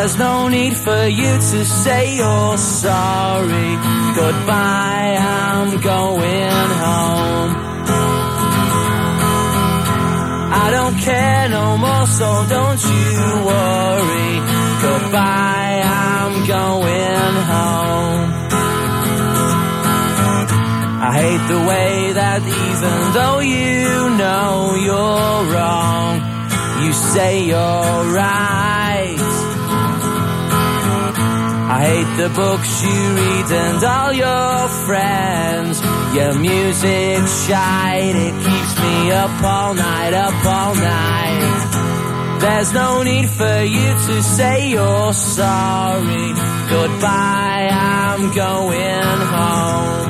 There's no need for you to say you're sorry. Goodbye, I'm going home. I don't care no more, so don't you worry. Goodbye, I'm going home. I hate the way that even though you know you're wrong, you say you're right. I hate the books you read and all your friends. Your music's shite, it keeps me up all night, up all night. There's no need for you to say you're sorry. Goodbye, I'm going home.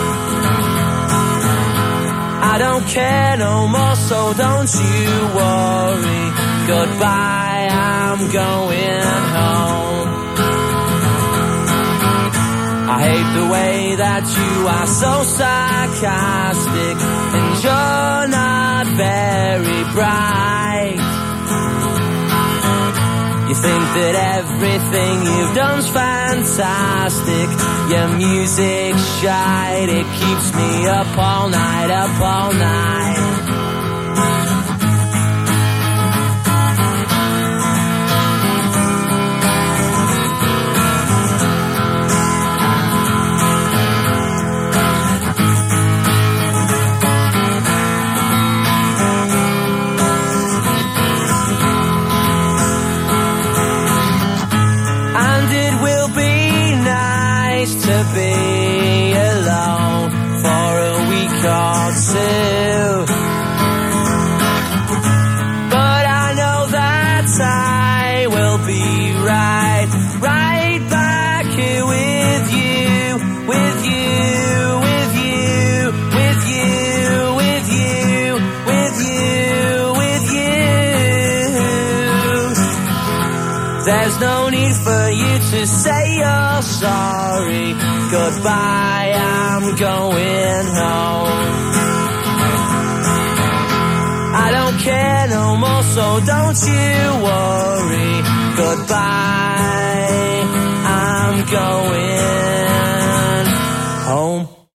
I don't care no more, so don't you worry. Goodbye, I'm going home. I hate the way that you are so sarcastic, and you're not very bright. You think that everything you've done's fantastic. Your music's shite, it keeps me up all night, up all night. To be alone for a week or two, but I know that I will be right back here with you, with you, with you, with you, with you, with you, with you. There's no need for you to say you're sorry. Goodbye, I'm going home. I don't care no more, so don't you worry. Goodbye, I'm going home.